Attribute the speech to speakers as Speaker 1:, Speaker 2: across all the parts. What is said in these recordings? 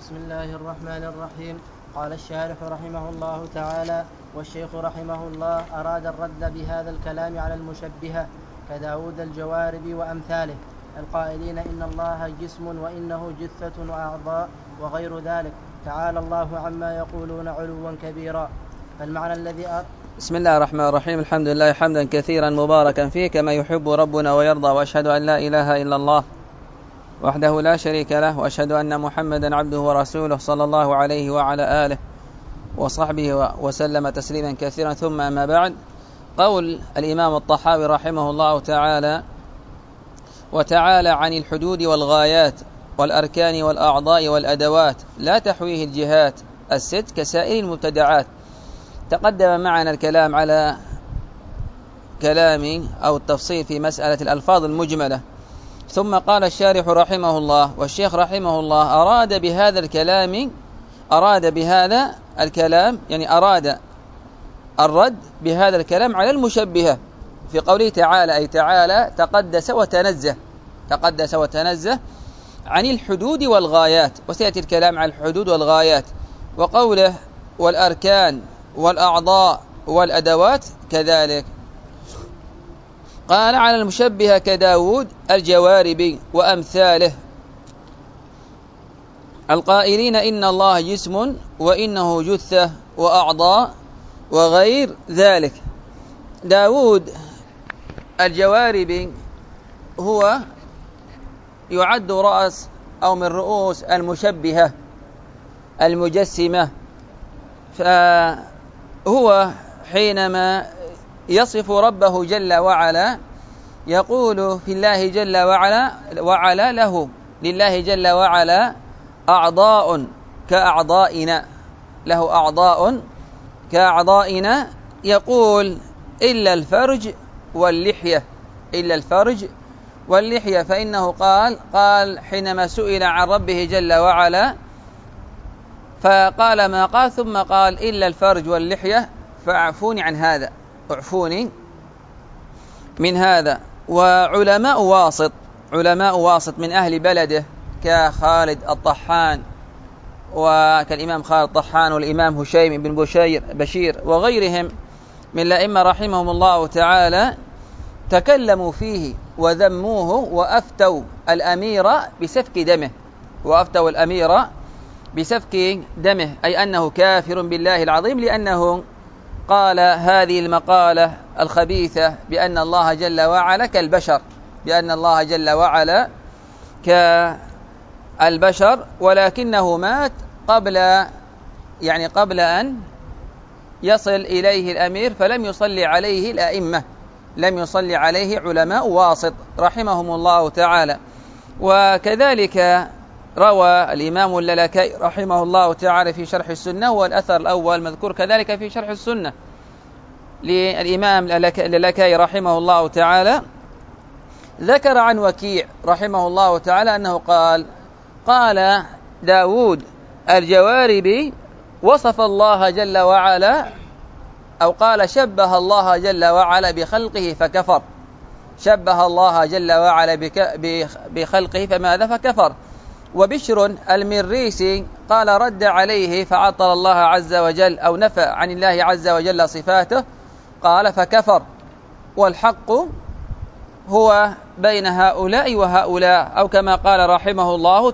Speaker 1: بسم الله الرحمن الرحيم. قال الشارح رحمه الله تعالى: والشيخ رحمه الله أراد الرد بهذا الكلام على المشبهة كداود الجوارب وأمثاله القائلين إن الله جسم وإنه جثة وأعضاء وغير ذلك، تعالى الله عما يقولون علوا كبيرا. فالمعنى الذي
Speaker 2: بسم الله الرحمن الرحيم. الحمد لله حمدا كثيرا مباركا فيه كما يحب ربنا ويرضى، وأشهد أن لا إله إلا الله وحده لا شريك له، وأشهد أن محمدا عبده ورسوله صلى الله عليه وعلى آله وصحبه وسلم تسليما كثيرا. ثم أما بعد، قول الإمام الطحاوي رحمه الله تعالى: وتعالى عن الحدود والغايات والأركان والأعضاء والأدوات لا تحويه الجهات الست كسائر المبتدعات. تقدم معنا الكلام على كلام أو التفصيل في مسألة الألفاظ المجملة، ثم قال الشارح رحمه الله والشيخ رحمه الله أراد بهذا الكلام يعني أراد الرد بهذا الكلام على المشبهة في قوله تعالى، أي تعالى تقدس وتنزه عن الحدود والغايات، وسيأتي الكلام عن الحدود والغايات. وقوله والأركان والأعضاء والأدوات كذلك. قال على المشبهة كداود الجوارب وأمثاله القائلين إن الله جسم وإنه جثة وأعضاء وغير ذلك. داود الجوارب هو يعد رأس أو من رؤوس المشبهة المجسمة، فهو حينما يصف ربه جل وعلا يقول في الله جل وعلا لله جل وعلا أعضاء كأعضائنا، له أعضاء كأعضائنا، يقول إلا الفرج واللحية، فإنه قال حينما سئل عن ربه جل وعلا فقال ما قال، ثم قال إلا الفرج واللحية فاعفوني عن هذا، اعفوني من هذا. وعلماء واسط من أهل بلده كخالد الطحان وكالإمام خالد الطحان والإمام هشيم بن بشير وغيرهم من الأئمة رحمهم الله تعالى تكلموا فيه وذموه وأفتوا الأمير بسفك دمه، أي أنه كافر بالله العظيم، لأنه قال هذه المقالة الخبيثة بأن الله جل وعلا كالبشر، ولكنه مات قبل أن يصل إليه الأمير، فلم يصلي عليه الأئمة، لم يصلي عليه علماء واسط رحمهم الله تعالى. وكذلك روى الإمام اللالكائي رحمه الله تعالى في شرح السنة، والأثر الأول مذكور كذلك في شرح السنة للإمام اللالكائي رحمه الله تعالى، ذكر عن وكيع رحمه الله تعالى أنه قال داود الجوارب وصف الله جل وعلا، أو قال شبه الله جل وعلا بخلقه فكفر، شبه الله جل وعلا بخلقه فماذا؟ فكفر. وبشر المريسي قال رد عليه فعطل الله عز وجل أو نفى عن الله عز وجل صفاته، قال فكفر. والحق هو بين هؤلاء وهؤلاء، أو كما قال رحمه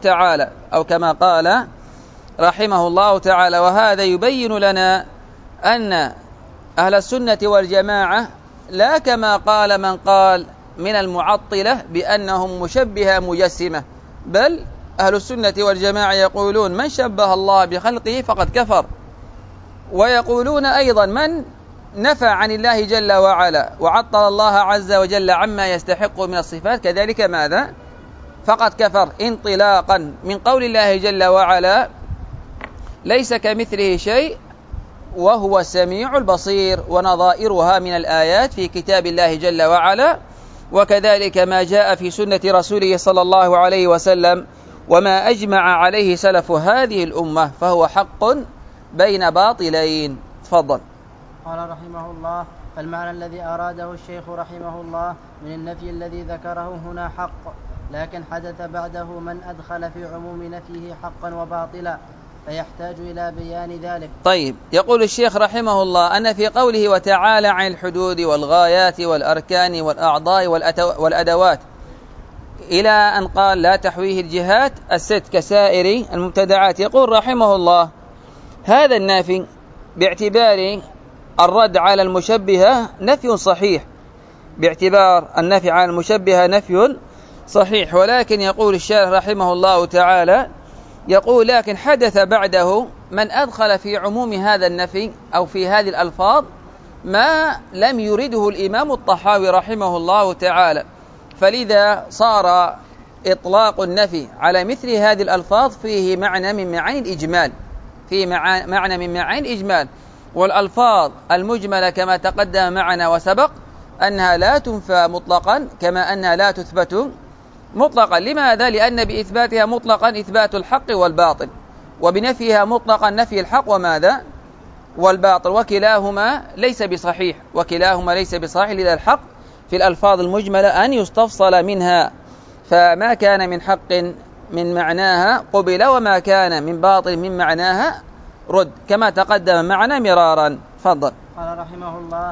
Speaker 2: الله تعالى. وهذا يبين لنا أن أهل السنة والجماعة لا كما قال من قال من المعطلة بأنهم مشبهة مجسمة، بل أهل السنة والجماعة يقولون من شبه الله بخلقه فقد كفر، ويقولون أيضا من نفى عن الله جل وعلا وعطل الله عز وجل عما يستحق من الصفات كذلك ماذا؟ فقد كفر، انطلاقا من قول الله جل وعلا ليس كمثله شيء وهو السميع البصير، ونظائرها من الآيات في كتاب الله جل وعلا، وكذلك ما جاء في سنة رسوله صلى الله عليه وسلم وما أجمع عليه سلف هذه الأمة، فهو حق بين باطلين. تفضل.
Speaker 1: قال رحمه الله: فالمعنى الذي أراده الشيخ رحمه الله من النفي الذي ذكره هنا حق، لكن حدث بعده من أدخل في عموم نفيه حقا وباطلا فيحتاج إلى بيان ذلك.
Speaker 2: طيب، يقول الشيخ رحمه الله أن في قوله وتعالى عن الحدود والغايات والأركان والأعضاء والأدوات إلى أن قال لا تحويه الجهات الست كسائر المبتدعات، يقول رحمه الله هذا النافي باعتبار الرد على المشبهة نفي صحيح، باعتبار النفي على المشبهة نفي صحيح، ولكن يقول الشارح رحمه الله تعالى يقول لكن حدث بعده من أدخل في عموم هذا النفي أو في هذه الألفاظ ما لم يرده الإمام الطحاوي رحمه الله تعالى، فلذا صار إطلاق النفي على مثل هذه الألفاظ فيه معنى من معاني الإجمال، فيه معنى من معاني الإجمال. والألفاظ المجملة كما تقدم معنا وسبق أنها لا تنفى مطلقا كما أنها لا تثبت مطلقا. لماذا؟ لأن بإثباتها مطلقا إثبات الحق والباطل، وبنفيها مطلقا نفي الحق وماذا؟ والباطل، وكلاهما ليس بصحيح، لذا الحق في الألفاظ المجملة أن يستفصل منها، فما كان من حق من معناها قبل وما كان من باطل من معناها رد كما تقدم معنا مرارا. فضل.
Speaker 1: قال رحمه الله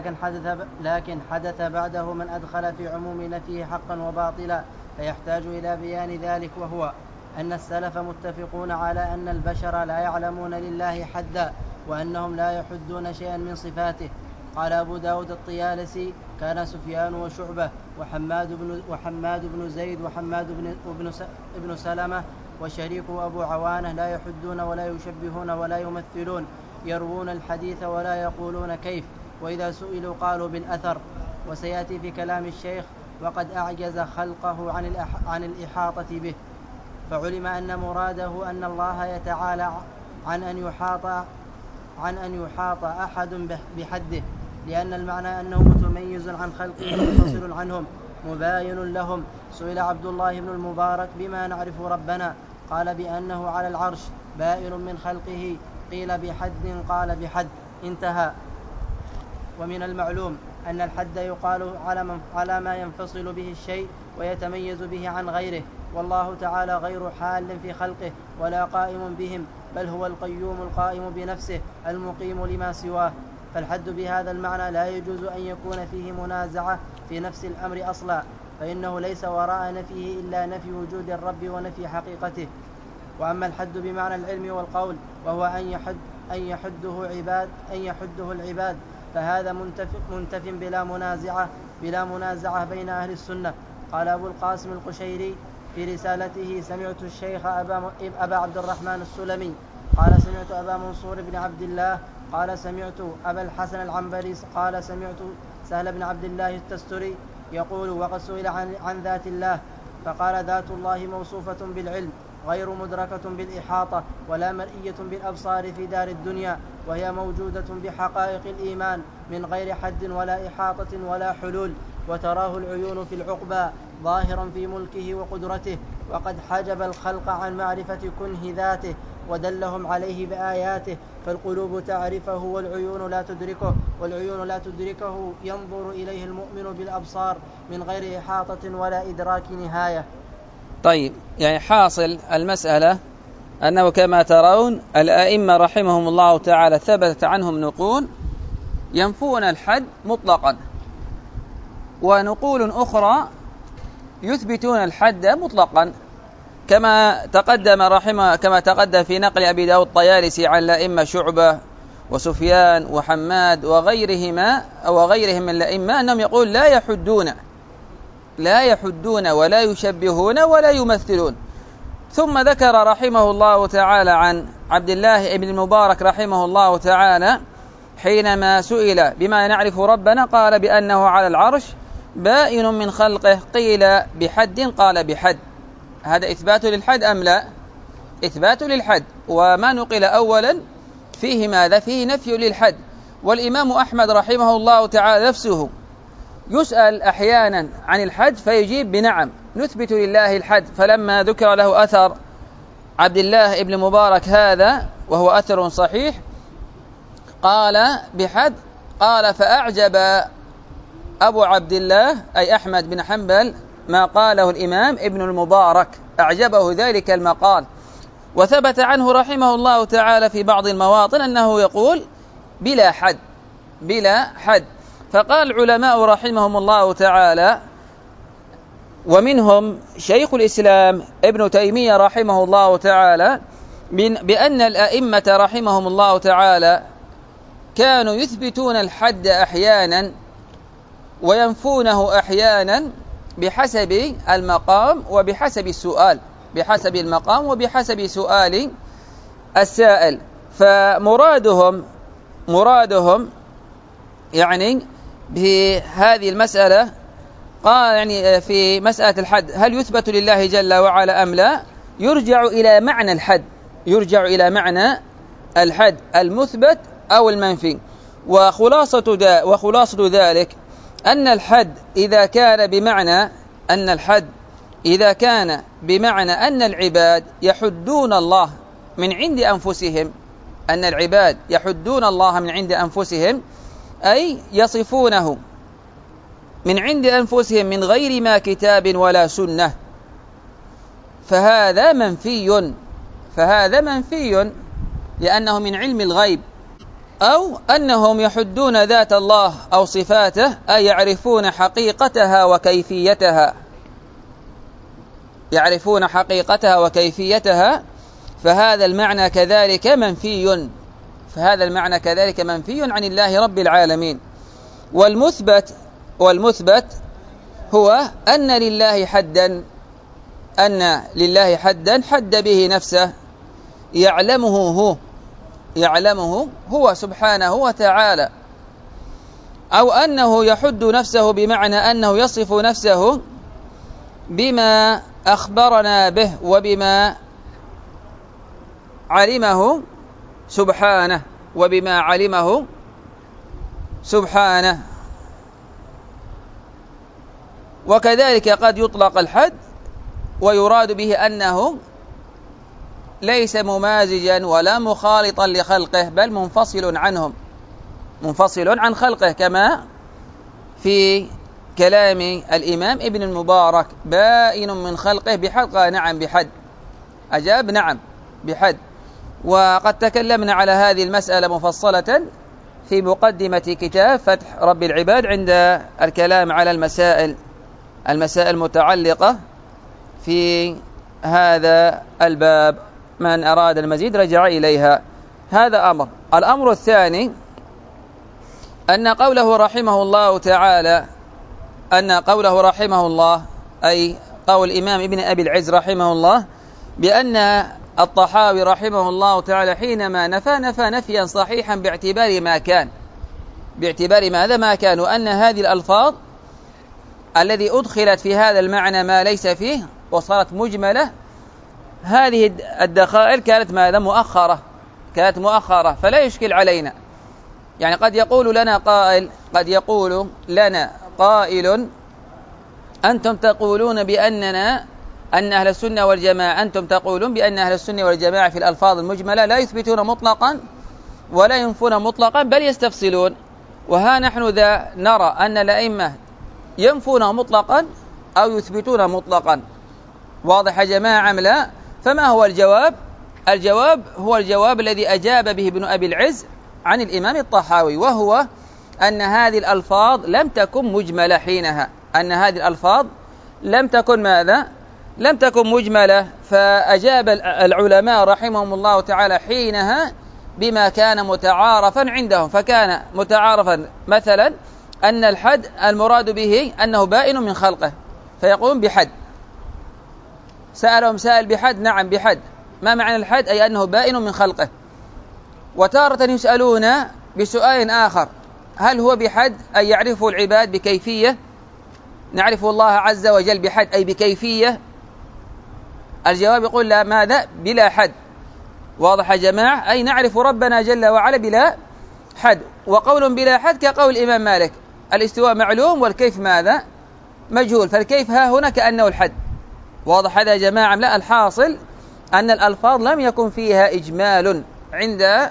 Speaker 1: لكن حدث بعده من أدخل في عموم نفيه حقا وباطلا فيحتاج إلى بيان ذلك، وهو أن السلف متفقون على أن البشر لا يعلمون لله حدا وأنهم لا يحدون شيئا من صفاته. قال أبو داود الطيالسي كان سفيان وشعبة وحماد بن زيد وحماد بن سلمة وشريكه أبو عوانة لا يحدون ولا يشبهون ولا يمثلون، يروون الحديث ولا يقولون كيف، وإذا سئلوا قالوا بالأثر. وسيأتي في كلام الشيخ وقد أعجز خلقه عن الإحاطة به، فعلم أن مراده أن الله يتعالى عن أن يحاط أحد بحده، لأن المعنى أنه متميز عن خلقه منفصل عنهم مباين لهم. سئل عبد الله بن المبارك بما نعرف ربنا؟ قال بأنه على العرش بائن من خلقه. قيل بحد؟ قال بحد، انتهى. ومن المعلوم أن الحد يقال على ما ينفصل به الشيء ويتميز به عن غيره، والله تعالى غير حال في خلقه ولا قائم بهم، بل هو القيوم القائم بنفسه المقيم لما سواه. فالحد بهذا المعنى لا يجوز أن يكون فيه منازعة في نفس الأمر أصلا، فإنه ليس وراء نفيه إلا نفي وجود الرب ونفي حقيقته. وأما الحد بمعنى العلم والقول وهو أن يحده العباد فهذا منتف بلا منازعة بين أهل السنة. قال أبو القاسم القشيري في رسالته سمعت الشيخ أبا عبد الرحمن السلمي قال سمعت أبا منصور بن عبد الله قال سمعت أبا الحسن العنبري قال سمعت سهل بن عبد الله التستري يقول وقد سئل عن ذات الله فقال ذات الله موصوفة بالعلم غير مدركة بالإحاطة ولا مرئية بالأبصار في دار الدنيا، وهي موجودة بحقائق الإيمان من غير حد ولا إحاطة ولا حلول، وتراه العيون في العقبى ظاهرا في ملكه وقدرته، وقد حجب الخلق عن معرفة كنه ذاته ودلهم عليه بآياته، فالقلوب تعرفه والعيون لا تدركه ينظر إليه المؤمن بالأبصار من غير إحاطة ولا إدراك نهاية.
Speaker 2: طيب، يعني حاصل المسألة أنه كما ترون الأئمة رحمهم الله تعالى ثبتت عنهم نقول ينفون الحد مطلقا، ونقول أخرى يثبتون الحد مطلقا، كما تقدم في نقل أبي داود الطيالسي عن الأئمة شعبة وسفيان وحماد وغيرهم من الأئمة أنهم يقول لا يحدون ولا يشبهون ولا يمثلون. ثم ذكر رحمه الله تعالى عن عبد الله بن المبارك رحمه الله تعالى حينما سئل بما نعرف ربنا قال بأنه على العرش بائن من خلقه. قيل بحد؟ قال بحد. هذا إثبات للحد أم لا؟ إثبات للحد. وما نقل أولا فيه ماذا؟ فيه نفي للحد. والإمام أحمد رحمه الله تعالى نفسه يسأل أحيانا عن الحد فيجيب بنعم نثبت لله الحد، فلما ذكر له أثر عبد الله بن مبارك هذا وهو أثر صحيح قال بحد. قال فأعجب أبو عبد الله أي أحمد بن حنبل ما قاله الإمام ابن المبارك، أعجبه ذلك المقال. وثبت عنه رحمه الله تعالى في بعض المواطن أنه يقول بلا حد، بلا حد. فقال العلماء رحمهم الله تعالى، ومنهم شيخ الإسلام ابن تيمية رحمه الله تعالى، بأن الأئمة رحمهم الله تعالى كانوا يثبتون الحد أحيانا وينفونه أحيانا بحسب المقام وبحسب السؤال، بحسب المقام وبحسب سؤال السائل. فمرادهم يعني بهذه المسألة، قال يعني في مسألة الحد هل يثبت لله جل وعلا أم لا، يرجع إلى معنى الحد، يرجع إلى معنى الحد المثبت أو المنفي. وخلاصة ذلك أن الحد إذا كان بمعنى أن العباد يحدون الله من عند أنفسهم، أن العباد يحدون الله من عند أنفسهم، أي يصفونه من عند أنفسهم من غير ما كتاب ولا سنة، فهذا منفي لأنه من علم الغيب. أو أنهم يحدون ذات الله أو صفاته، أي يعرفون حقيقتها وكيفيتها، فهذا المعنى كذلك منفي عن الله رب العالمين. والمثبت هو أن لله حدا حد به نفسه يعلمه هو سبحانه وتعالى، أو أنه يحد نفسه بمعنى أنه يصف نفسه بما أخبرنا به وبما علمه سبحانه. وكذلك قد يطلق الحد ويراد به أنه ليس ممازجا ولا مخالطا لخلقه، بل منفصل عن خلقه، كما في كلام الإمام ابن المبارك بائن من خلقه بحد، نعم بحد، أجاب نعم بحد. وقد تكلمنا على هذه المسألة مفصلة في مقدمة كتاب فتح رب العباد عند الكلام على المسائل المتعلقة في هذا الباب، من أراد المزيد رجع إليها. هذا أمر. الأمر الثاني أن قوله رحمه الله أي قول الإمام ابن أبي العز رحمه الله بأن الطحاوي رحمه الله تعالى حينما نفى نفيا صحيحا باعتبار ما كان، وأن هذه الألفاظ الذي أدخلت في هذا المعنى ما ليس فيه وصارت مجملة، هذه الدخائل كانت مؤخرة، فلا يشكل علينا. يعني قد يقول لنا قائل أنتم تقولون بأن أهل السنة والجماعة في الألفاظ المجملة لا يثبتون مطلقا ولا ينفون مطلقا بل يستفصلون، وها نحن نرى أن الأئمة ينفون مطلقا أو يثبتون مطلقا. واضح يا جماعة أم لا؟ فما هو الجواب؟ الجواب هو الجواب الذي أجاب به ابن أبي العز عن الإمام الطحاوي، وهو أن هذه الألفاظ لم تكن مجملة حينها، لم تكن مجملة. فأجاب العلماء رحمهم الله تعالى حينها بما كان متعارفا عندهم، فكان متعارفا مثلا أن الحد المراد به أنه بائن من خلقه، فيقوم بحد. سألهم سائل بحد، نعم بحد. ما معنى الحد؟ أي أنه بائن من خلقه. وتارة يسألون بسؤال آخر، هل هو بحد أي يعرفه العباد بكيفية؟ نعرف الله عز وجل بحد أي بكيفية؟ الجواب يقول لا، ماذا؟ بلا حد. واضح يا جماعة؟ أي نعرف ربنا جل وعلا بلا حد. وقول بلا حد كقول الإمام مالك، الاستواء معلوم والكيف ماذا؟ مجهول، فالكيف ها هنا كأنه الحد. واضح هذا يا جماعة؟ لا، الحاصل أن الألفاظ لم يكن فيها إجمال عند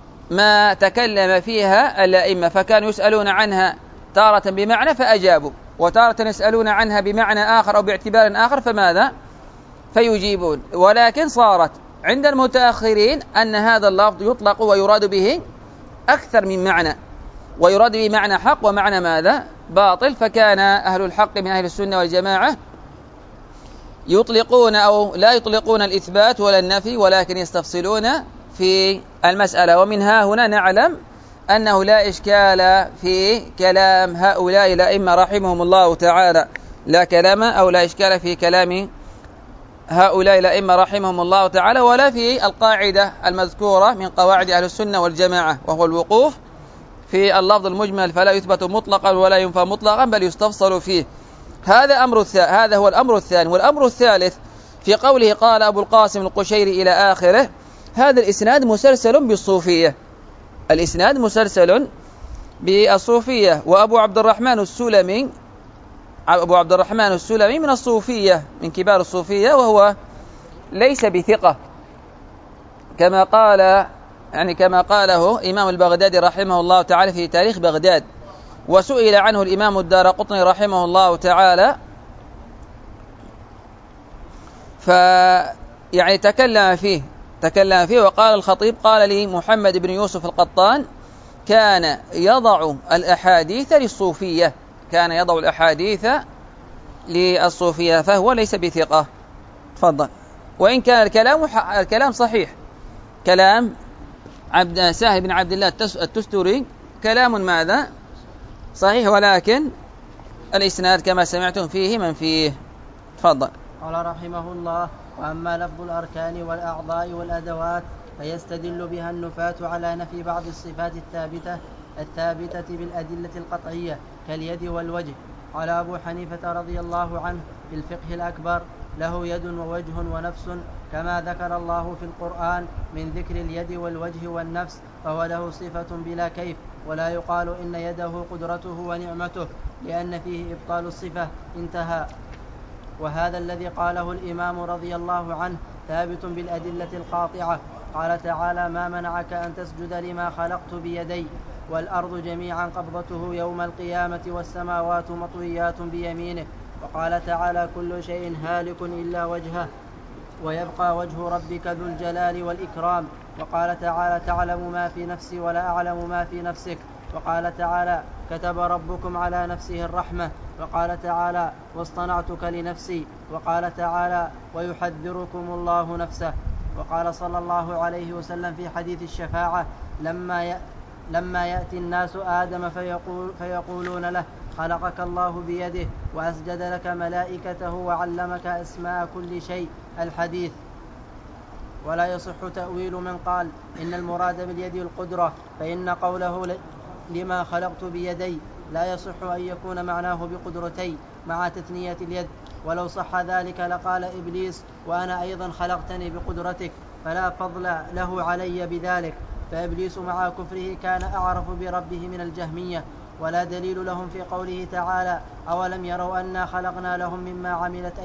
Speaker 2: ما تكلم فيها الأئمة، فكانوا يسألون عنها تارة بمعنى فأجابوا، وتارة يسألون عنها بمعنى آخر أو باعتبار آخر فماذا؟ فيجيبون. ولكن صارت عند المتأخرين أن هذا اللفظ يطلق ويراد به أكثر من معنى، ويراد به معنى حق ومعنى ماذا؟ باطل. فكان أهل الحق من أهل السنة والجماعة يطلقون أو لا يطلقون الإثبات ولا النفي، ولكن يستفصلون في المسألة. ومنها هنا نعلم أنه لا إشكال في كلام هؤلاء الأئمة رحمهم الله تعالى، لا كلام أو لا إشكال في كلام هؤلاء الأئمة رحمهم الله تعالى، ولا في القاعدة المذكورة من قواعد أهل السنة والجماعة، وهو الوقوف في اللفظ المجمل فلا يثبت مطلقا ولا ينفى مطلقا بل يستفصل فيه. هذا هو الأمر الثاني. والأمر الثالث في قوله قال أبو القاسم القشيري إلى آخره، هذا الإسناد مسلسل بالصوفية، الإسناد مسلسل بالصوفية. وأبو عبد الرحمن السلمي من الصوفية، من كبار الصوفية، وهو ليس بثقة كما قاله إمام البغدادي رحمه الله تعالى في تاريخ بغداد. وسئل عنه الإمام الدارقطني رحمه الله تعالى تكلم فيه وقال الخطيب قال لي محمد بن يوسف القطان كان يضع الأحاديث للصوفية، فهو ليس بثقة. تفضل. وإن كان الكلام صحيح، كلام سهل بن عبد الله التستري كلام ماذا؟ صحيح، ولكن الإسناد كما سمعتم فيه من فيه. تفضل.
Speaker 1: قال رحمه الله: وأما لفظ الأركان والأعضاء والأدوات فيستدل بها النفاة على نفي بعض الصفات الثابتة بالأدلة القطعية كاليد والوجه. قال أبو حنيفة رضي الله عنه في الفقه الأكبر: له يد ووجه ونفس كما ذكر الله في القرآن من ذكر اليد والوجه والنفس، فهو له صفة بلا كيف، ولا يقال إن يده قدرته ونعمته لأن فيه إبطال الصفة. انتهى. وهذا الذي قاله الإمام رضي الله عنه ثابت بالأدلة القاطعة. قال تعالى: ما منعك أن تسجد لما خلقت بيدي، والأرض جميعا قبضته يوم القيامة والسماوات مطويات بيمينه. وقال تعالى: كل شيء هالك إلا وجهه ويبقى وجه ربك ذو الجلال والإكرام. وقال تعالى: تعلم ما في نفسي ولا أعلم ما في نفسك. وقال تعالى: كتب ربكم على نفسه الرحمة. وقال تعالى: واصطنعتك لنفسي. وقال تعالى: ويحذركم الله نفسه. وقال صلى الله عليه وسلم في حديث الشفاعة: لما يأتي الناس آدم فيقولون له: خلقك الله بيده وأسجد لك ملائكته وعلمك أسماء كل شيء. الحديث. ولا يصح تأويل من قال إن المراد باليد القدرة، فإن قوله لما خلقت بيدي لا يصح أن يكون معناه بقدرتي مع تثنية اليد، ولو صح ذلك لقال إبليس: وأنا أيضا خلقتني بقدرتك، فلا فضل له علي بذلك. فإبليس مع كفره كان أعرف بربه من الجهمية. ولا دليل لهم في قوله تعالى: أولم يروا أنا خلقنا لهم مما عملت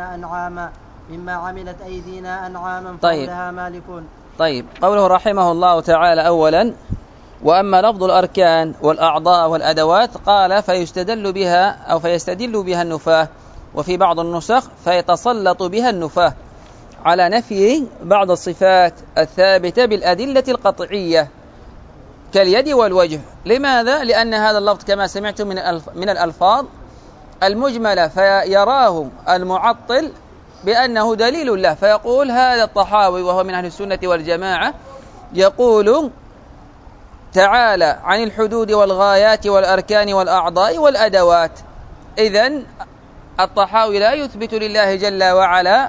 Speaker 1: أيدينا أنعاما فهم لها مالكون.
Speaker 2: طيب. قوله رحمه الله تعالى: أولا: وأما لفظ الأركان والأعضاء والأدوات قال فيستدل بها النفاة، وفي بعض النسخ فيتسلط بها النفاة على نفي بعض الصفات الثابتة بالأدلة القطعية كاليد والوجه. لماذا؟ لأن هذا اللفظ كما سمعتم من الألفاظ المجملة، فيراه المعطل بأنه دليل له، فيقول هذا الطحاوي وهو من أهل السنة والجماعة يقول تعالى عن الحدود والغايات والأركان والأعضاء والأدوات. إذن الطحاوي لا يثبت لله جل وعلا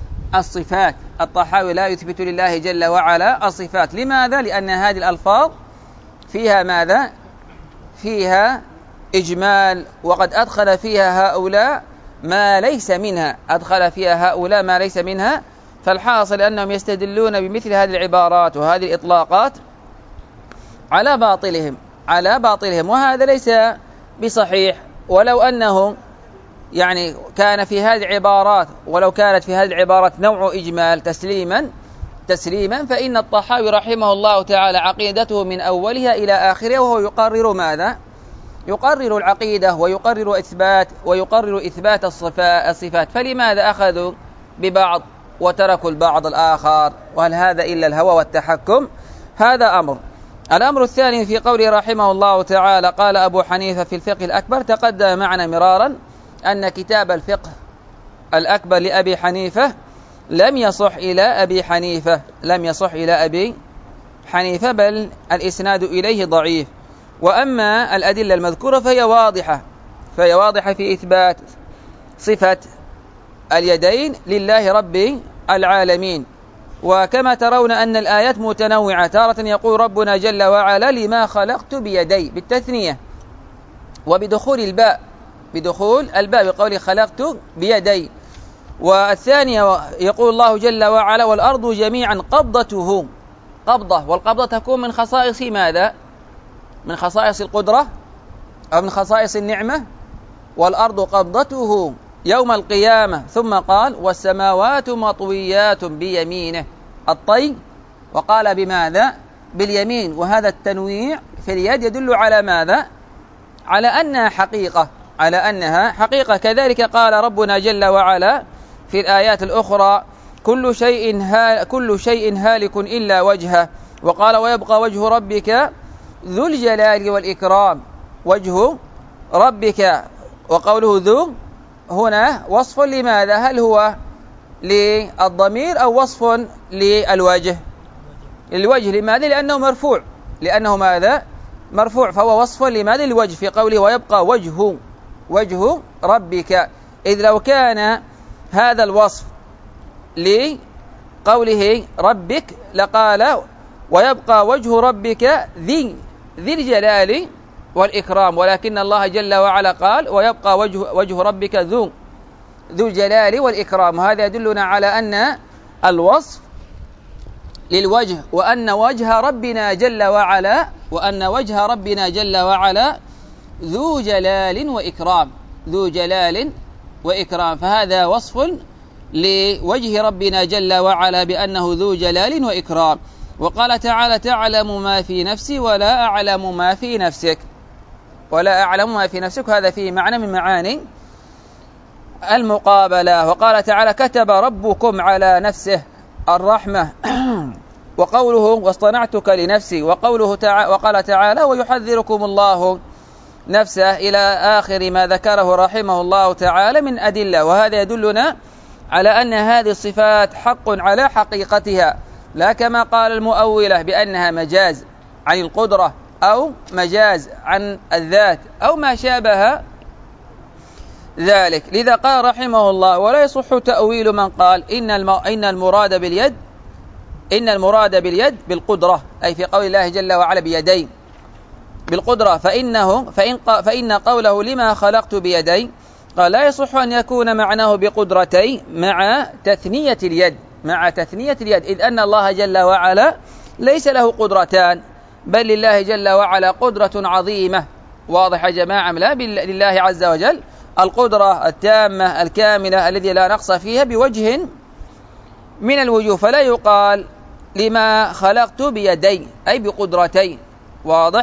Speaker 2: الصفات. لماذا؟ لأن هذه الألفاظ فيها ماذا؟ فيها إجمال، وقد أدخل فيها هؤلاء ما ليس منها. فالحاصل أنهم يستدلون بمثل هذه العبارات وهذه الإطلاقات على باطلهم، وهذا ليس بصحيح. ولو أنه كان في هذه العبارات، ولو كانت في هذه العبارات نوع إجمال تسليما فإن الطحاوي رحمه الله تعالى عقيدته من أولها إلى آخرها وهو يقرر ماذا؟ يقرر العقيدة ويقرر إثبات الصفات، فلماذا أخذوا ببعض وتركوا البعض الآخر؟ وهل هذا إلا الهوى والتحكم؟ هذا أمر. الأمر الثاني في قوله رحمه الله تعالى قال أبو حنيفة في الفقه الأكبر، تقدم معنا مرارا أن كتاب الفقه الأكبر لأبي حنيفة لم يصح إلى أبي حنيفة، بل الإسناد إليه ضعيف. وأما الأدلة المذكورة فهي واضحة في إثبات صفة اليدين لله رب العالمين. وكما ترون أن الآيات متنوعة، تارة يقول ربنا جل وعلا لما خلقت بيدي بالتثنية وبدخول الباء بقول خلقت بيدي. والثانية يقول الله جل وعلا والأرض جميعا قبضته، والقبضة تكون من خصائص ماذا؟ من خصائص القدرة أو من خصائص النعمة. والأرض قبضته يوم القيامة، ثم قال والسماوات مطويات بيمينه الطي، وقال بماذا؟ باليمين. وهذا التنويع في اليد يدل على ماذا؟ على أنها حقيقة. كذلك قال ربنا جل وعلا في الآيات الأخرى كل شيء هالك إلا وجهه، وقال ويبقى وجه ربك ذو الجلال والإكرام. وجه ربك، وقوله ذو هنا وصف لماذا؟ هل هو للضمير أو وصف للوجه؟ لماذا؟ لأنه ماذا؟ مرفوع، فهو وصف لماذا؟ للوجه، في قوله ويبقى وجه ربك. إذ لو كان هذا الوصف لقوله ربك لقال ويبقى وجه ربك ذي الجلال والإكرام، ولكن الله جل وعلا قال ويبقى وجه ربك ذو الجلال والإكرام. هذا يدلنا على أن الوصف للوجه، وأن وجه ربنا جل وعلا ذو جلال وإكرام، فهذا وصف لوجه ربنا جل وعلا بأنه ذو جلال وإكرام. وقال تعالى تعلم ما في نفسي ولا أعلم ما في نفسك، هذا فيه معنى من معاني المقابلة. وقال تعالى كتب ربكم على نفسه الرحمة، وقوله واصطنعتك لنفسي، وقال تعالى ويحذركم الله نفسه، إلى آخر ما ذكره رحمه الله تعالى من أدلة. وهذا يدلنا على أن هذه الصفات حق على حقيقتها، لا كما قال المؤولة بأنها مجاز عن القدرة أو مجاز عن الذات أو ما شابه ذلك. لذا قال رحمه الله ولا يصح تأويل من قال إن المراد باليد بالقدرة، أي في قول الله جل وعلا بيدين بالقدرة، فإن قوله لما خلقت بيدي قال لا يصح أن يكون معناه بقدرتي مع تثنية اليد، إذ أن الله جل وعلا ليس له قدرتان، بل لله جل وعلا قدرة عظيمة. واضح يا جماعة؟ لا، لله عز وجل القدرة التامة الكاملة الذي لا نقص فيها بوجه من الوجوه، فلا يقال لما خلقت بيدي أي بقدرتين. واضح؟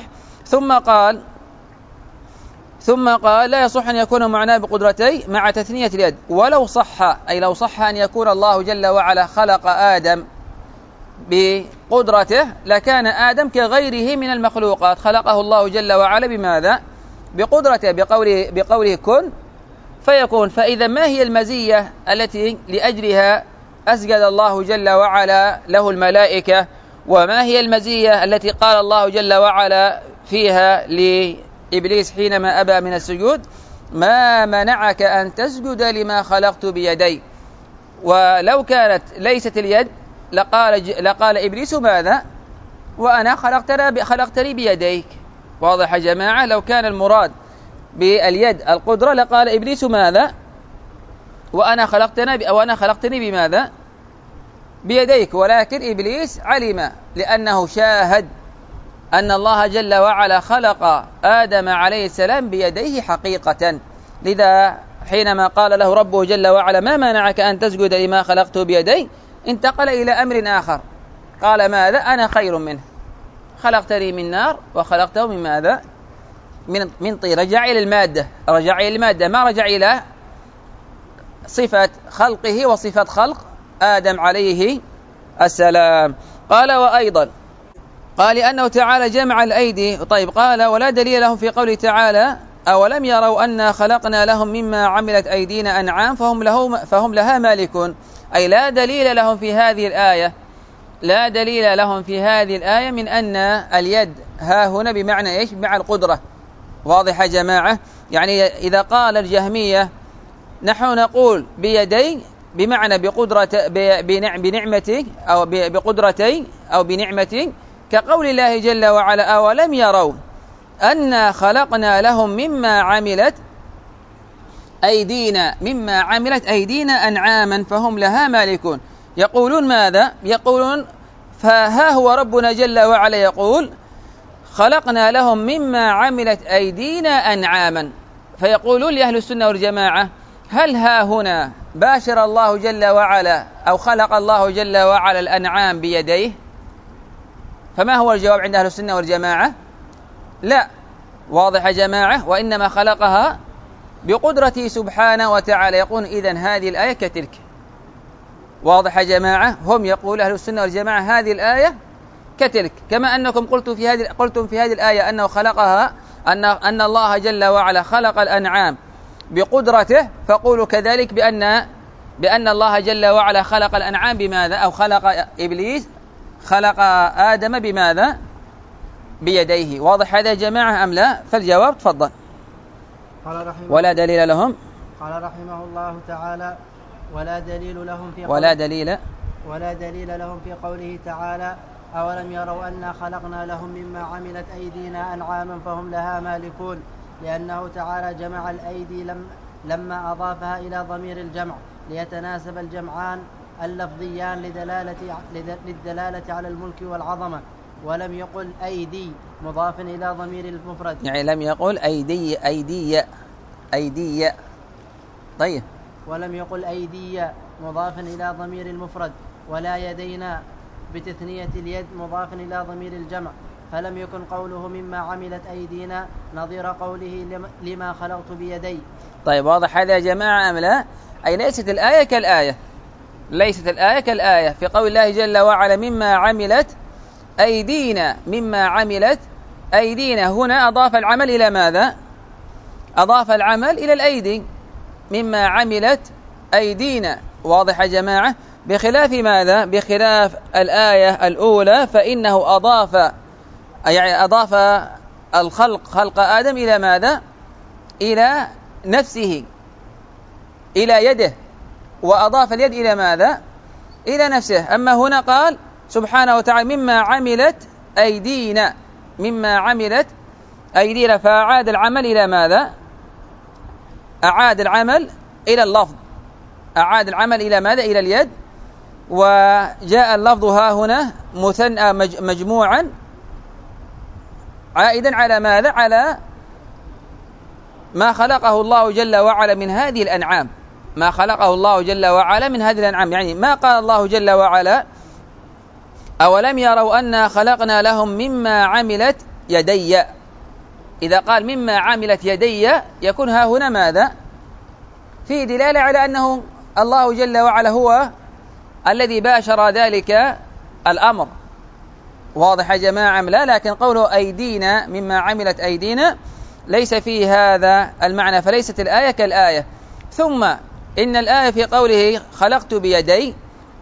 Speaker 2: ثم قال لا يصح أن يكون معناه بقدرتي مع تثنية اليد، ولو صح أن يكون الله جل وعلا خلق آدم بقدرته لكان آدم كغيره من المخلوقات، خلقه الله جل وعلا بماذا؟ بقدرته، بقوله كن فيكون. فإذا ما هي المزية التي لأجلها أسجد الله جل وعلا له الملائكة؟ وما هي المزية التي قال الله جل وعلا فيها لإبليس حينما أبى من السجود ما منعك أن تسجد لما خلقت بيدي؟ ولو كانت ليست اليد لقال إبليس ماذا؟ وأنا خلقتني بيديك. واضح يا جماعة؟ لو كان المراد باليد القدرة لقال إبليس ماذا؟ وأنا خلقتني بماذا؟ بيديك. ولكن إبليس علم لأنه شاهد أن الله جل وعلا خلق آدم عليه السلام بيديه حقيقة، لذا حينما قال له ربه جل وعلا ما منعك أن تسجد لما خلقت بيدي انتقل إلى أمر آخر، قال ماذا؟ أنا خير منه، خلقتني من نار وخلقته من ماذا؟ من طين، رجع إلى المادة، ما رجع إلى صفة خلقه وصفة خلق آدم عليه السلام. قال وأيضا قال لأنه تعالى جمع الأيدي. طيب قال ولا دليل لهم في قوله تعالى أولم يروا أنا خلقنا لهم مما عملت أيدينا أنعام فهم لها مالكون، أي لا دليل لهم في هذه الآية، لا دليل لهم في هذه الآية من أن اليد ها هنا بمعنى إيش؟ بمعنى القدرة. واضح يا جماعة؟ يعني إذا قال الجهمية نحن نقول بيدي بمعنى بنعمتي أو بقدرتي أو بنعمتي، كقول الله جل وعلا أولم يروا أنا خلقنا لهم مما عملت أيدينا أنعاما فهم لها مالكون. يقولون ماذا؟ يقولون فها هو ربنا جل وعلا يقول خلقنا لهم مما عملت أيدينا أنعاما، فيقولون لأهل السنة والجماعة هل ها هنا باشر الله جل وعلا أو خلق الله جل وعلا الأنعام بيديه؟ فما هو الجواب عند أهل السنة والجماعة؟ لا. واضح يا جماعة؟ وإنما خلقها بقدرته سبحانه وتعالى. يقول إذن هذه الآية كتلك. واضح يا جماعة؟ هم يقول أهل السنة والجماعة هذه الآية كتلك، كما أنكم قلتم في هذه الآية أنه خلقها أن الله جل وعلا خلق الأنعام بقدرته، فقولوا كذلك بأن الله جل وعلا خلق الأنعام بماذا؟ أو خلق إبليس خلق آدم بماذا؟ بيديه. واضح هذا يا جماعة أم لا؟ فالجواب تفضل. ولا دليل لهم.
Speaker 1: قال رحمه الله تعالى ولا دليل لهم في قوله تعالى أولم يروا أنا خلقنا لهم مما عملت أيدينا أنعاما فهم لها مالكون، لأنه تعالى جمع الأيدي لما أضافها إلى ضمير الجمع ليتناسب الجمعان اللفظيان للدلالة على الملك والعظمة، ولم يقل أيدي مضاف إلى ضمير المفرد،
Speaker 2: يعني لم يقل أيدي. طيب
Speaker 1: ولم يقل أيدي مضاف إلى ضمير المفرد، ولا يدينا بتثنية اليد مضاف إلى ضمير الجمع، فلم يكن قوله مما عملت أيدينا نظير قوله لما خلقت بيدي.
Speaker 2: طيب واضح هذا يا جماعة أم لا؟ أي ليست الآية كالآية في قول الله جل وعلا مما عملت أيدينا هنا أضاف العمل إلى ماذا؟ أضاف العمل إلى الأيدي، مما عملت أيدينا. واضح يا جماعة؟ بخلاف ماذا؟ بخلاف الآية الأولى فإنه أضاف خلق آدم إلى ماذا؟ إلى نفسه، إلى يده، وأضاف اليد إلى ماذا؟ إلى نفسه. أما هنا قال سبحانه وتعالى مما عملت أيدينا، فأعاد العمل إلى ماذا؟ أعاد العمل إلى اللفظ، أعاد العمل إلى ماذا؟ إلى اليد. وجاء اللفظ ها هنا مثنى مجموعا عائدا على ماذا؟ على ما خلقه الله جل وعلا من هذه الأنعام، يعني ما قال الله جل وعلا أولم يروا أنا خلقنا لهم مما عملت يدي. إذا قال مما عملت يدي يكون ها هنا ماذا؟ في دلالة على أنه الله جل وعلا هو الذي باشر ذلك الأمر. واضح يا جماعة لا؟ لكن قوله أيدينا مما عملت أيدينا ليس فيه هذا المعنى، فليست الآية كالآية. ثم إن الآية في قوله خلقت بيدي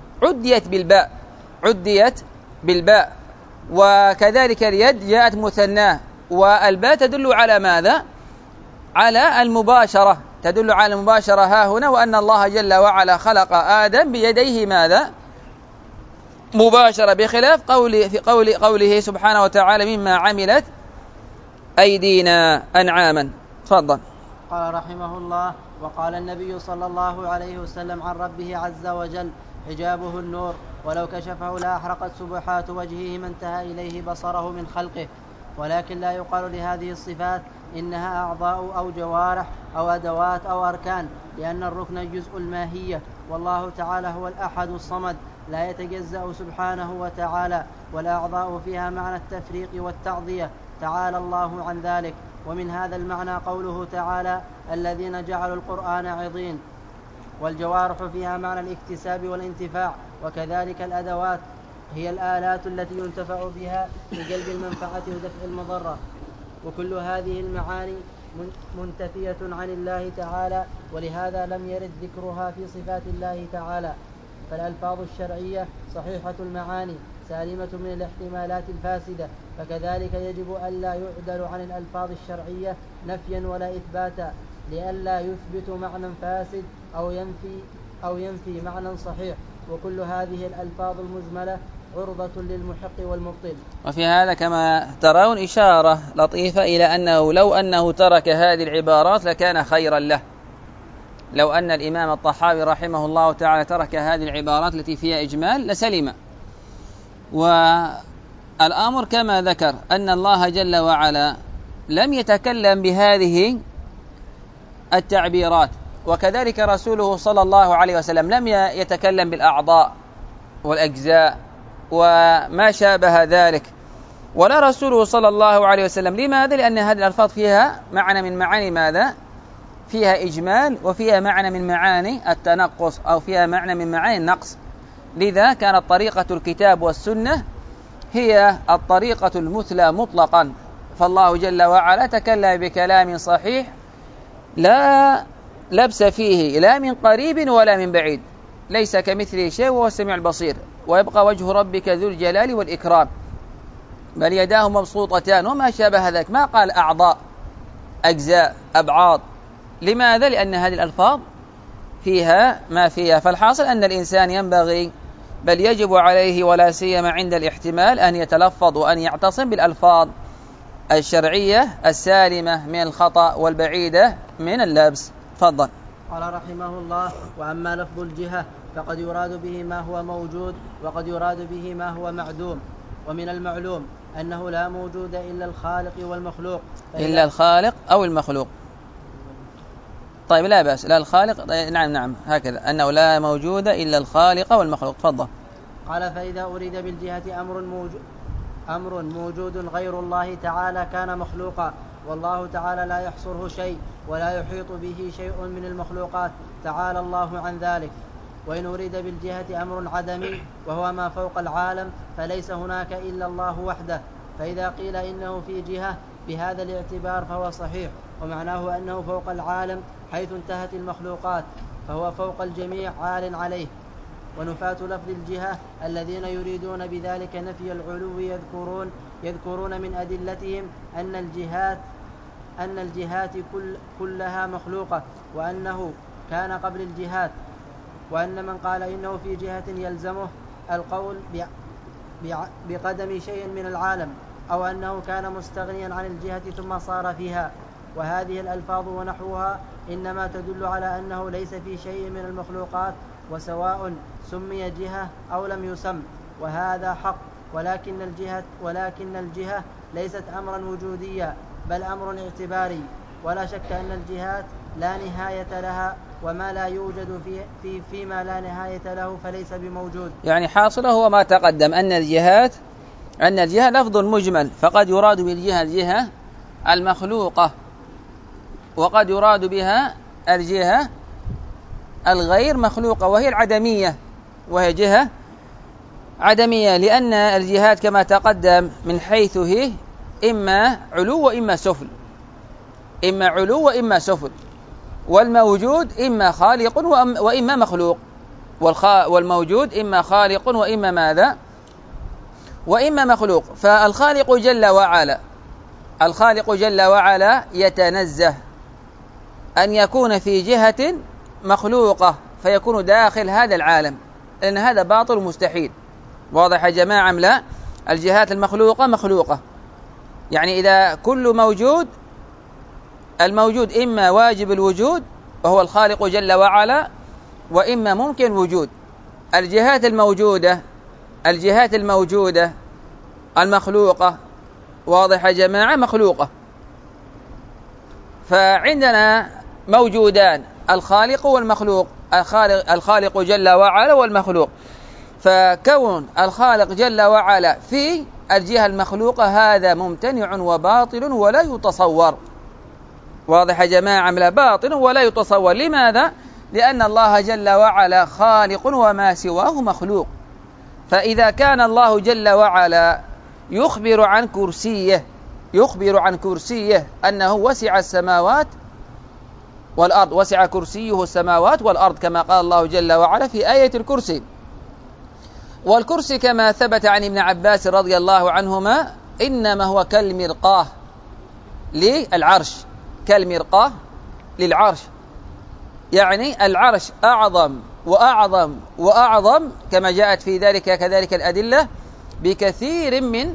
Speaker 2: عديت بالباء، وكذلك اليد جاءت مثناه، والباء تدل على ماذا؟ على المباشرة، تدل على المباشرة ها هنا، وأن الله جل وعلا خلق آدم بيديه ماذا؟ مباشرة، بخلاف قوله سبحانه وتعالى مما عملت أيدينا أنعاما. تفضل.
Speaker 1: قال رحمه الله وقال النبي صلى الله عليه وسلم عن ربه عز وجل حجابه النور ولو كشفه لأحرقت سبحات وجهه ما انتهى إليه بصره من خلقه، ولكن لا يقال لهذه الصفات إنها أعضاء أو جوارح أو أدوات أو أركان، لأن الركن جزء الماهية، والله تعالى هو الأحد الصمد لا يتجزأ سبحانه وتعالى، والأعضاء فيها معنى التفريق والتعضية، تعالى الله عن ذلك. ومن هذا المعنى قوله تعالى الذين جعلوا القرآن عضين. والجوارح فيها معنى الاكتساب والانتفاع، وكذلك الأدوات هي الآلات التي ينتفع بها لجلب المنفعة ودفع المضرة، وكل هذه المعاني منتفية عن الله تعالى، ولهذا لم يرد ذكرها في صفات الله تعالى. فالألفاظ الشرعية صحيحة المعاني سالمة من الاحتمالات الفاسدة، فكذلك يجب ألا يعدل عن الألفاظ الشرعية نفيا ولا إثباتا، لئلا يثبت معنى فاسد أو ينفي معنى صحيح، وكل هذه الألفاظ المجملة عرضة للمحق والمبطل.
Speaker 2: وفي هذا كما ترون إشارة لطيفة إلى أنه لو أنه ترك هذه العبارات لكان خيرا له. لو أن الإمام الطحاوي رحمه الله تعالى ترك هذه العبارات التي فيها إجمال لسلم. والأمر كما ذكر أن الله جل وعلا لم يتكلم بهذه التعبيرات، وكذلك رسوله صلى الله عليه وسلم لم يتكلم بالأعضاء والأجزاء وما شابه ذلك، ولا رسوله صلى الله عليه وسلم. لماذا؟ لأن هذه الألفاظ فيها معنى من معاني ماذا؟ فيها إجمال، وفيها معنى من معاني التنقص، أو فيها معنى من معاني النقص. لذا كانت طريقة الكتاب والسنة هي الطريقة المثلى مطلقا. فالله جل وعلا تكلم بكلام صحيح لا لبس فيه لا من قريب ولا من بعيد، ليس كمثله شيء وهو السميع البصير. ويبقى وجه ربك ذو الجلال والإكرام، بل يداه مبسوطتان وما شابه ذلك. ما قال أعضاء أجزاء أبعاض. لماذا؟ لأن هذه الألفاظ فيها ما فيها. فالحاصل أن الإنسان ينبغي بل يجب عليه ولا سيما عند الاحتمال أن يتلفظ وأن يعتصم بالألفاظ الشرعية السالمة من الخطأ والبعيدة من اللبس. تفضل.
Speaker 1: قال رحمه الله: وأما لفظ الجهة فقد يراد به ما هو موجود، وقد يراد به ما هو معدوم. ومن المعلوم أنه لا موجود إلا الخالق والمخلوق.
Speaker 2: إلا الخالق أو المخلوق. طيب لا بأس. لا الخالق. نعم هكذا، أنه لا موجود إلا الخالق والمخلوق. تفضل.
Speaker 1: قال: فإذا أريد بالجهة أمر موجود غير الله تعالى كان مخلوقا، والله تعالى لا يحصره شيء ولا يحيط به شيء من المخلوقات، تعالى الله عن ذلك. وإن أريد بالجهة أمر عدمي وهو ما فوق العالم، فليس هناك إلا الله وحده. فإذا قيل إنه في جهة بهذا الاعتبار فهو صحيح، ومعناه أنه فوق العالم حيث انتهت المخلوقات، فهو فوق الجميع عال عليه. ونفاة لفظ الجهة الذين يريدون بذلك نفي العلو يذكرون من أدلتهم أن الجهات كلها مخلوقة، وأنه كان قبل الجهات، وأن من قال إنه في جهة يلزمه القول بقدم شيء من العالم، أو أنه كان مستغنيا عن الجهة ثم صار فيها. وهذه الألفاظ ونحوها إنما تدل على أنه ليس في شيء من المخلوقات، وسواء سمي جهة أو لم يسم، وهذا حق. ولكن الجهة ليست أمرا وجوديا بل أمر اعتباري. ولا شك أن الجهات لا نهاية لها، وما لا يوجد فيما لا نهاية له فليس بموجود.
Speaker 2: يعني حاصله هو ما تقدم، أن الجهة لفظ مجمل، فقد يراد بالجهة الجهة المخلوقة، وقد يراد بها الجهة الغير مخلوقة وهي العدمية، وهي جهة عدمية، لأن الجهات كما تقدم من حيث هي إما علو وإما سفل، إما علو وإما سفل. والموجود إما خالق وإما مخلوق، والموجود إما خالق وإما ماذا؟ وإما مخلوق. فالخالق جل وعلا يتنزه أن يكون في جهة مخلوقة فيكون داخل هذا العالم، لأن هذا باطل مستحيل. واضح يا جماعة أم لا؟ الجهات المخلوقة مخلوقة، يعني إذا كل موجود، الموجود إما واجب الوجود وهو الخالق جل وعلا، وإما ممكن وجود. الجهات الموجودة المخلوقة، واضح يا جماعة، مخلوقة. فعندنا موجودان، الخالق والمخلوق، الخالق جل وعلا والمخلوق. فكون الخالق جل وعلا في الجهة المخلوقة هذا ممتنع وباطل ولا يتصور، واضح يا جماعة؟ لا باطن ولا يتصور. لماذا؟ لأن الله جل وعلا خالق وما سواه مخلوق. فإذا كان الله جل وعلا يخبر عن كرسيه أنه وسع السماوات والأرض، وسع كرسيه السماوات والأرض كما قال الله جل وعلا في آية الكرسي. والكرسي كما ثبت عن ابن عباس رضي الله عنهما إنما هو كالمرقاة للعرش، كالمرقاة للعرش، يعني العرش أعظم وأعظم وأعظم كما جاءت في ذلك كذلك الأدلة بكثير من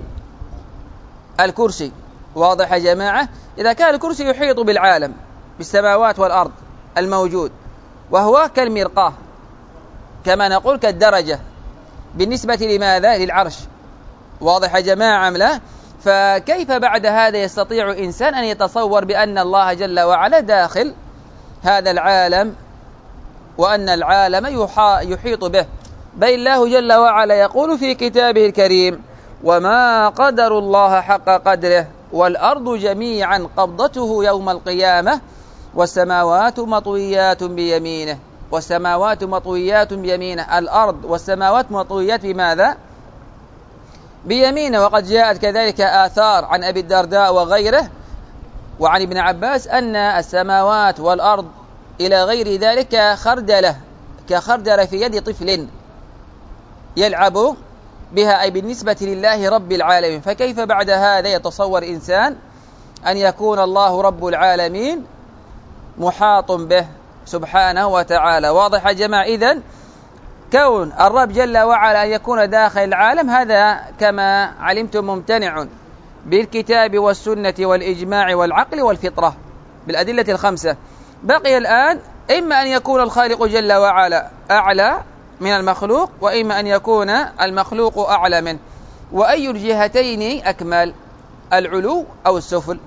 Speaker 2: الكرسي. واضح يا جماعة؟ إذا كان الكرسي يحيط بالعالم بالسماوات والأرض الموجود، وهو كالمرقاة كما نقول كالدرجة بالنسبة لماذا؟ للعرش. واضح يا جماعة أم لا؟ فكيف بعد هذا يستطيع إنسان أن يتصور بأن الله جل وعلا داخل هذا العالم وأن العالم يحيط به؟ بل الله جل وعلا يقول في كتابه الكريم: وما قدر الله حق قدره والأرض جميعا قبضته يوم القيامة والسماوات مطويات بيمينه. والسماوات مطويات بيمينه، الأرض والسماوات مطويات بماذا؟ بيمينه. وقد جاءت كذلك آثار عن أبي الدرداء وغيره وعن ابن عباس أن السماوات والأرض إلى غير ذلك كخردلة في يد طفل يلعب بها، أي بالنسبة لله رب العالمين. فكيف بعد هذا يتصور إنسان أن يكون الله رب العالمين محاط به سبحانه وتعالى؟ واضح يا جماعة؟ إذن كون الرب جل وعلا أن يكون داخل العالم هذا كما علمتم ممتنع بالكتاب والسنة والإجماع والعقل والفطرة بالأدلة الخمسة. بقي الآن إما أن يكون الخالق جل وعلا أعلى من المخلوق، وإما أن يكون المخلوق أعلى منه. وأي الجهتين أكمل، العلو أو السفل؟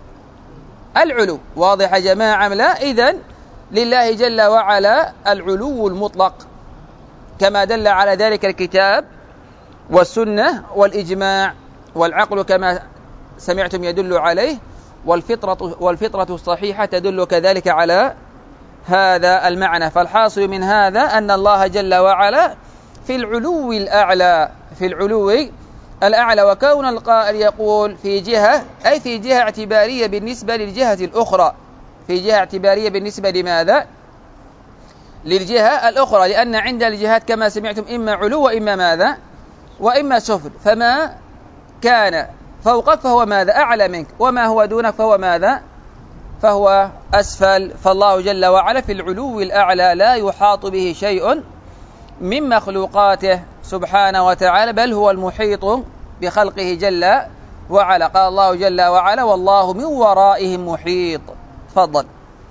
Speaker 2: العلو. واضح يا جماعة لا؟ إذن لله جل وعلا العلو المطلق كما دل على ذلك الكتاب والسنة والإجماع والعقل كما سمعتم يدل عليه، والفطرة الصحيحة تدل كذلك على هذا المعنى. فالحاصل من هذا أن الله جل وعلا في العلو الأعلى، في العلو الأعلى. وكون القائل يقول في جهة، أي في جهة اعتبارية بالنسبة للجهة الأخرى، في جهة اعتبارية بالنسبة لماذا؟ للجهة الأخرى، لأن عند الجهات كما سمعتم إما علو وإما ماذا؟ وإما سفل. فما كان فوقك فهو ماذا؟ أعلى منك، وما هو دونك فهو ماذا؟ فهو أسفل. فالله جل وعلا في العلو الأعلى لا يحاط به شيء من مخلوقاته سبحانه وتعالى، بل هو المحيط بخلقه جل وعلا. قال الله جل وعلا: والله من ورائهم محيط. تفضل.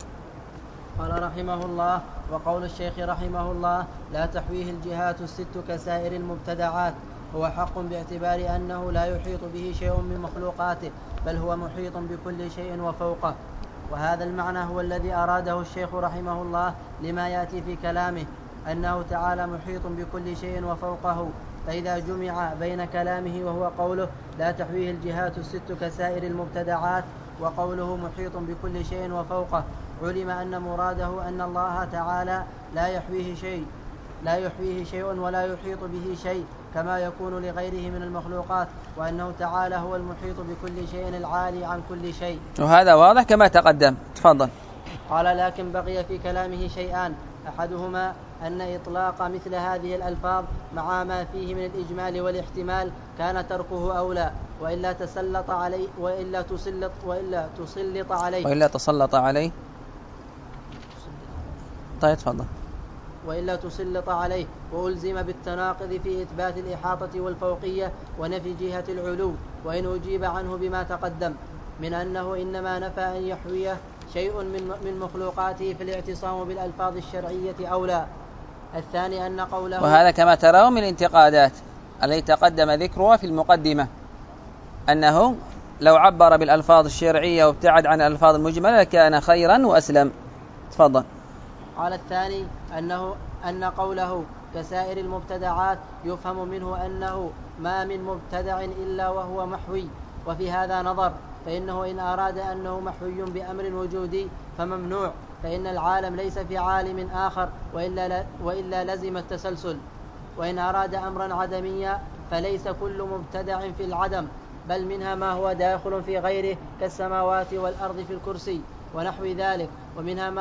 Speaker 1: قال رحمه الله: وقول الشيخ رحمه الله: لا تحويه الجهات الست كسائر المبتدعات، هو حق باعتبار أنه لا يحيط به شيء من مخلوقاته، بل هو محيط بكل شيء وفوقه. وهذا المعنى هو الذي أراده الشيخ رحمه الله لما يأتي في كلامه أنه تعالى محيط بكل شيء وفوقه. فإذا جمع بين كلامه وهو قوله لا تحويه الجهات الست كسائر المبتدعات وقوله محيط بكل شيء وفوقه، علم أن مراده أن الله تعالى لا يحويه شيء ولا يحيط به شيء كما يكون لغيره من المخلوقات، وأنه تعالى هو المحيط بكل شيء العالي عن كل شيء.
Speaker 2: وهذا واضح كما تقدم. تفضل.
Speaker 1: قال: لكن بقي في كلامه شيئان، أحدهما أن إطلاق مثل هذه الألفاظ مع ما فيه من الإجمال والاحتمال كان تركه أولى، وإلا تسلط عليه
Speaker 2: طيب تفضل.
Speaker 1: وإلا تسلط عليه وألزم بالتناقض في إثبات الإحاطة والفوقية ونفي جهة العلو، وإن أجيب عنه بما تقدم من أنه إنما نفى أن يحويه شيء من مخلوقاته في الاعتصام بالألفاظ الشرعية أولى. الثاني أن قوله،
Speaker 2: وهذا كما ترون من الانتقادات التي تقدم ذكرها في المقدمة، أنه لو عبر بالألفاظ الشرعية وابتعد عن الألفاظ المجملة كان خيرا وأسلم. تفضل.
Speaker 1: قال: الثاني أن قوله كسائر المبتدعات يفهم منه أنه ما من مبتدع إلا وهو محوي، وفي هذا نظر، فإنه إن أراد أنه محوي بأمر وجودي فممنوع، فإن العالم ليس في عالم آخر وإلا لزم التسلسل. وإن أراد أمرا عدميا فليس كل مبتدع في العدم، بل منها ما هو داخل في غيره كالسماوات والأرض في الكرسي ونحو ذلك، ومنها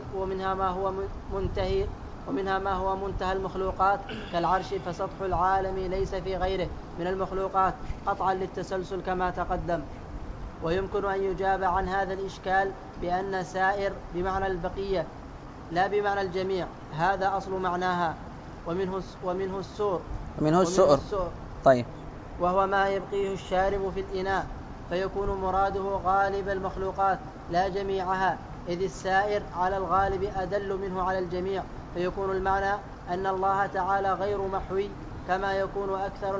Speaker 1: ما هو منتهى المخلوقات كالعرش، فسطح العالم ليس في غيره من المخلوقات قطعا للتسلسل كما تقدم. ويمكن أن يجاب عن هذا الإشكال بأن سائر بمعنى البقية لا بمعنى الجميع، هذا أصل معناها، ومنه السؤر.
Speaker 2: طيب.
Speaker 1: وهو ما يبقيه الشارب في الإناء، فيكون مراده غالب المخلوقات لا جميعها، إذ السائر على الغالب أدل منه على الجميع، فيكون المعنى أن الله تعالى غير محوي كما يكون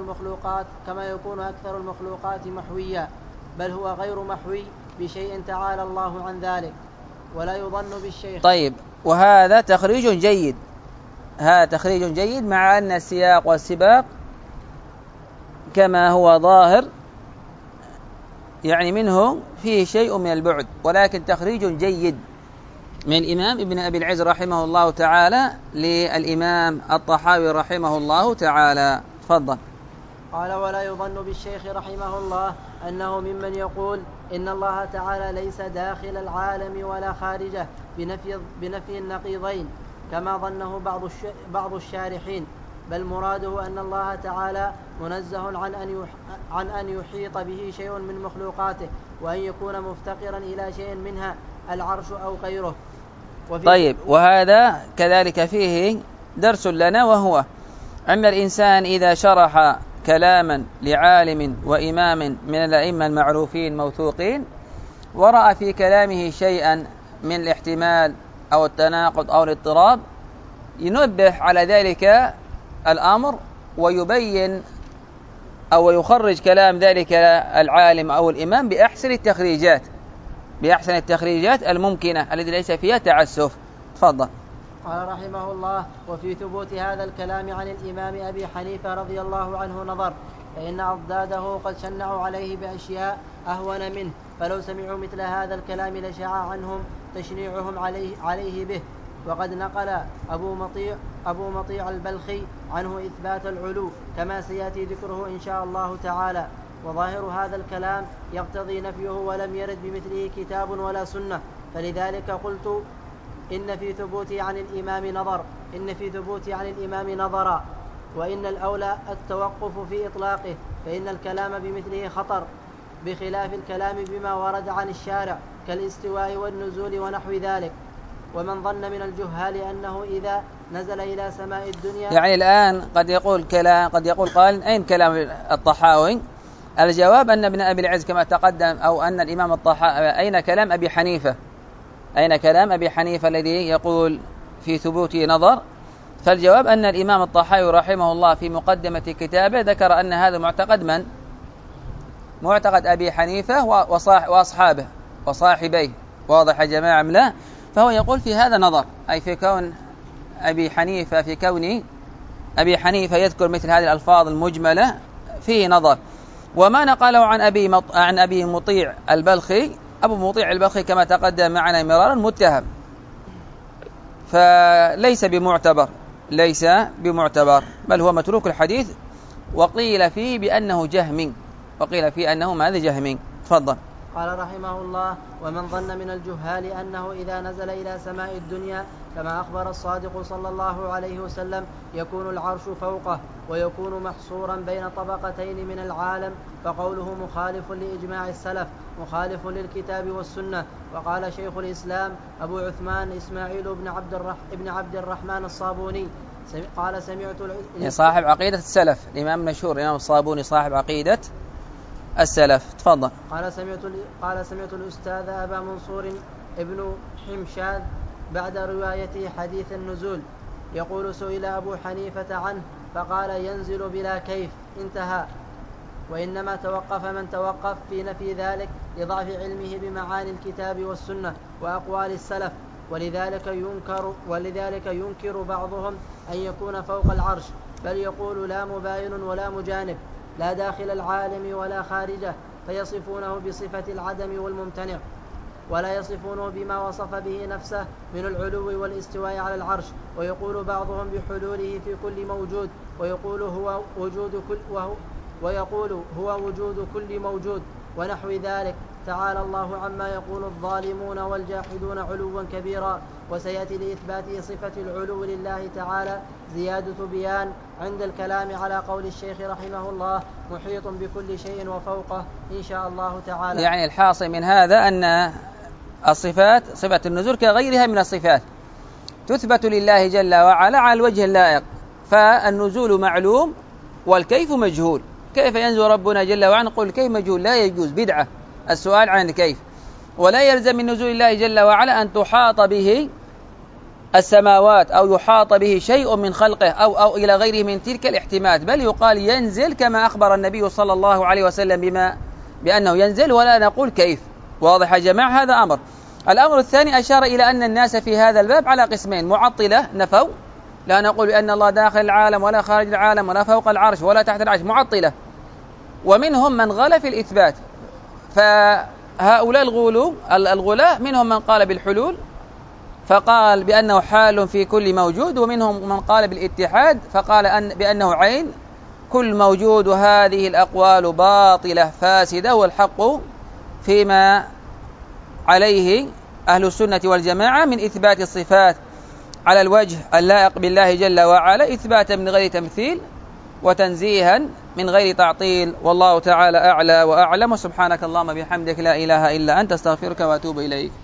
Speaker 1: أكثر المخلوقات محويا، بل هو غير محوي بشيء تعالى الله عن ذلك. ولا يظن بالشيخ.
Speaker 2: طيب، وهذا تخريج جيد، هذا تخريج جيد، مع أن السياق والسباق كما هو ظاهر يعني منه فيه شيء من البعد، ولكن تخريج جيد من الإمام ابن أبي العز رحمه الله تعالى للإمام الطحاوي رحمه الله تعالى. تفضل.
Speaker 1: قال: ولا يظن بالشيخ رحمه الله أنه ممن يقول إن الله تعالى ليس داخل العالم ولا خارجه بنفي النقيضين كما ظنه بعض الشارحين، بل مراده أن الله تعالى منزه عن أن يحيط به شيء من مخلوقاته، وأن يكون مفتقرا إلى شيء منها العرش أو غيره.
Speaker 2: طيب، وهذا كذلك فيه درس لنا، وهو أن الإنسان إذا شرح كلاما لعالم وإمام من الأئمة المعروفين موثوقين، ورأى في كلامه شيئا من الاحتمال أو التناقض أو الاضطراب، ينبه على ذلك الأمر ويبين أو يخرج كلام ذلك العالم أو الإمام بأحسن التخريجات الممكنة التي ليس فيها تعسف. تفضل.
Speaker 1: قال رحمه الله: وفي ثبوت هذا الكلام عن الإمام أبي حنيفة رضي الله عنه نظر، فإن أضداده قد شنعوا عليه بأشياء أهون منه، فلو سمعوا مثل هذا الكلام لشاع عنهم تشنيعهم عليه به. وقد نقل أبو مطيع البلخي عنه إثبات العلو كما سيأتي ذكره إن شاء الله تعالى، وظاهر هذا الكلام يقتضي نفيه، ولم يرد بمثله كتاب ولا سنة، فلذلك قلت إن في ثبوتي عن الإمام نظرا، وإن الأولى التوقف في إطلاقه، فإن الكلام بمثله خطر، بخلاف الكلام بما ورد عن الشارع كالاستواء والنزول ونحو ذلك. ومن ظن من الجهال أنه إذا نزل إلى سماء الدنيا،
Speaker 2: يعني الآن قد يقول قائل: أين كلام الطحاوي؟ الجواب أن ابن أبي العز كما تقدم، أو أن الإمام الطحاوي، أين كلام أبي حنيفة الذي يقول في ثبوته نظر؟ فالجواب أن الإمام الطحاوي رحمه الله في مقدمة كتابه ذكر أن هذا معتقد معتقد أبي حنيفة وأصحابه وصاحبيه. واضح يا جماعة أم لا؟ فهو يقول في هذا نظر، أي في كون أبي حنيفة يذكر مثل هذه الألفاظ المجملة فيه نظر. وما نقله عن أبي مطيع البلخي، أبو مطيع البلخي كما تقدم معنا مرارا متهم، فليس بمعتبر، بل هو متروك الحديث، وقيل فيه بأنه جهمي، جهمي. تفضل.
Speaker 1: قال رحمه الله: ومن ظن من الجهال أنه إذا نزل إلى سماء الدنيا كما أخبر الصادق صلى الله عليه وسلم يكون العرش فوقه ويكون محصورا بين طبقتين من العالم، فقوله مخالف لإجماع السلف، مخالف للكتاب والسنة. وقال شيخ الإسلام أبو عثمان إسماعيل بن عبد الرحمن الصابوني قال: سمعت
Speaker 2: صاحب عقيدة السلف، الإمام المشهور الإمام الصابوني صاحب عقيدة السلف. تفضل.
Speaker 1: قال سمعت الأستاذ أبا منصور ابن حمشاد بعد روايته حديث النزول يقول: سئل أبو حنيفة عنه فقال: ينزل بلا كيف، انتهى. وإنما توقف من توقف في نفي ذلك لضعف علمه بمعاني الكتاب والسنة وأقوال السلف، ولذلك ينكر بعضهم أن يكون فوق العرش، بل يقول لا مباين ولا مجانب، لا داخل العالم ولا خارجه، فيصفونه بصفة العدم والممتنع، ولا يصفونه بما وصف به نفسه من العلو والاستواء على العرش. ويقول بعضهم بحلوله في كل موجود، ويقول هو وجود كل موجود ونحو ذلك. تعالى الله عما يقول الظالمون والجاحدون علوا كبيرا. وسيأتي لإثبات صفة العلو لله تعالى زيادة بيان عند الكلام على قول الشيخ رحمه الله محيط بكل شيء وفوقه إن شاء الله تعالى.
Speaker 2: يعني الحاصل من هذا أن الصفات صفة النزول كغيرها من الصفات تثبت لله جل وعلا على الوجه اللائق، فالنزول معلوم والكيف مجهول. كيف ينزل ربنا جل وعلا؟ نقول كيف مجهول، لا يجوز، بدعة السؤال عن الكيف. ولا يلزم من نزول الله جل وعلا أن تحاط به السماوات أو يحاط به شيء من خلقه أو إلى غيره من تلك الاحتمالات، بل يقال ينزل كما أخبر النبي صلى الله عليه وسلم بأنه ينزل، ولا نقول كيف. واضح يا جماعة؟ هذا أمر. الأمر الثاني أشار إلى أن الناس في هذا الباب على قسمين: معطلة نفوا، لا نقول بأن الله داخل العالم ولا خارج العالم ولا فوق العرش ولا تحت العرش، معطلة. ومنهم من غلا في الإثبات، فهؤلاء الغلاة منهم من قال بالحلول فقال بأنه حال في كل موجود، ومنهم من قال بالاتحاد فقال بأنه عين كل موجود. وهذه الأقوال باطلة فاسدة، والحق فيما عليه أهل السنة والجماعة من إثبات الصفات على الوجه اللائق بالله جل وعلا، إثباتا من غير تمثيل وتنزيها من غير تعطيل. والله تعالى أعلى وأعلم. وسبحانك اللهم بحمدك لا إله إلا أنت، استغفرك وأتوب إليك.